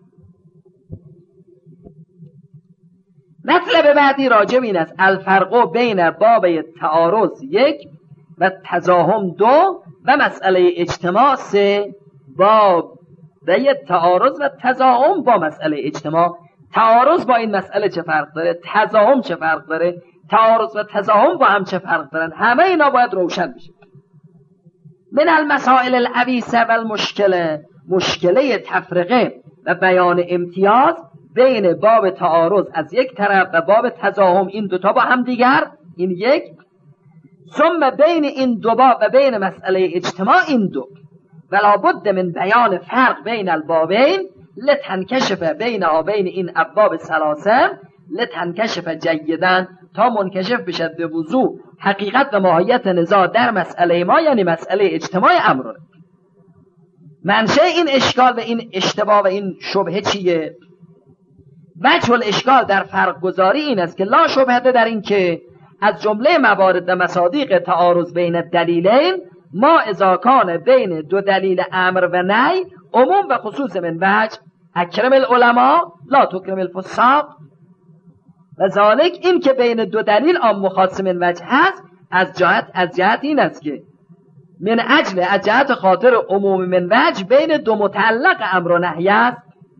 مطلب بعدی راجع به این است الفرق بین باب تعارض 1 و تزاحم 2 و مسئله اجتماع 3. باب تعارض و تزاحم با مسئله اجتماع. تعارض با این مسئله چه فرق داره؟ تزاحم چه فرق داره؟ تعارض و تزاحم با هم چه فرق دارن؟ همه اینا باید روشن بشه. من المسائل العویسه و مشکله تفرقه و بیان امتیاز بین باب تعارض از یک طرف و باب تزاحم، این دوتا با هم دیگر، این یک، ثم بین این دو باب و بین مسئله اجتماع این دو، ولا بد من بیان فرق بین البابین لتنکشف بین این ابواب ثلاثه لتنکشف جیدن، تا منکشف بشد به وضوح حقیقت و ماهیت نزاع در مسئله ما، یعنی مسئله اجتماع امر. منشأ این اشکال و این اشتباه و این شبهه چیه؟ وجه الاشکال در فرق گذاری این است که لا شبهه در این که از جمله موارد و مصادیق تعارض بین الدلیلین ما اذا کان بین دو دلیل امر و نهی عموم و خصوص من وجه اکرم العلماء لا تکرم الفساق، و ذالک این که بین دو دلیل عام و خاص من وجه هست از جهت این است که من اجل از جهت خاطر عموم من وجه بین دو متعلق امر و نهی است.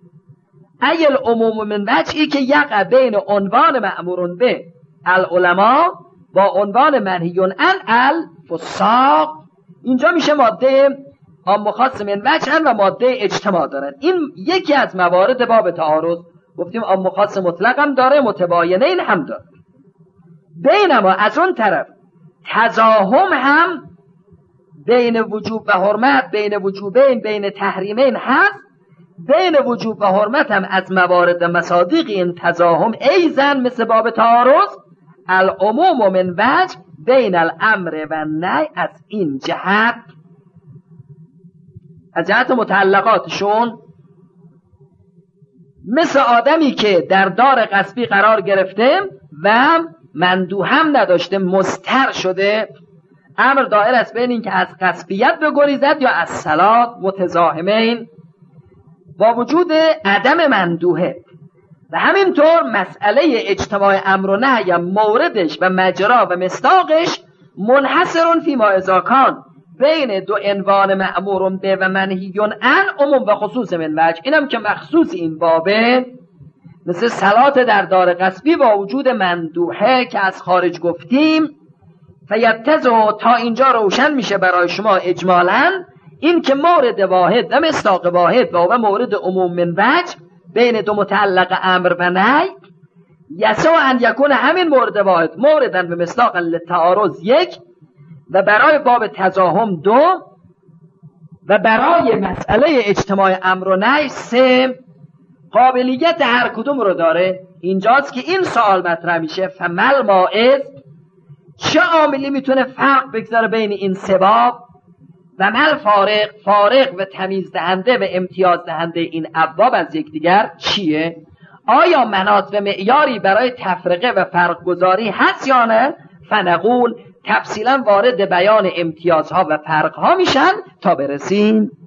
ایل عموم من وجهی که یقع بین عنوان مأمور به العلماء با عنوان منهی عن الفساق. اینجا میشه ماده عام و خاص من وجه و ماده اجتماع دارن. این یکی از موارد باب تعارض. گفتیم عام و خاص مطلق هم داره، متباینین هم داره. بینما از اون طرف تزاحم هم بین وجوب و حرمت، بین وجوبین، بین تحریمین هست. بین وجوب و حرمت هم از موارد و مصادیق این تزاحم ایزن مثل باب تعارض العموم من وجه بین الامر و نهی از این جهت، از جهت متعلقاتشون، مثل آدمی که در دار غصبی قرار گرفته و مندوح هم نداشته، مضطر شده. امر دائر است بین این که از غصبیت بگریزد یا از صلات، متزاحمین با وجود عدم مندوحه. و همینطور مسئله اجتماع امر و نهی موردش و مجرا و مصداقش منحصر فی ما اذا کان بین دو عنوان مأمور به و منهی عن عموم و خصوص من وجه. اینم که مخصوص این بابه، مثل صلات در دار غصبی با وجود مندوحه که از خارج گفتیم. فیبتزو تا اینجا روشن میشه برای شما اجمالاً این که مورد واحد و مصداق واحد و مورد عموم من وجه بین دو متعلق امر و نهی یسع ان یکون همین مورد واحد موردن به مصداق للتعارض 1 و برای باب تزاحم 2 و برای مسئله اجتماع امر و نهی 3 قابلیت هر کدوم رو داره. اینجاست که این سوال مطرح میشه فمل ماعز، چه عاملی میتونه فرق بگذاره بین این سه باب و مل فارق و تمیز دهنده و امتیاز دهنده این ابواب از یکدیگر چیه؟ آیا مناط و معیاری برای تفرقه و فرق گذاری هست یا نه؟ فنقول تفصیلا وارد بیان امتیازها و فرقها میشن تا برسیم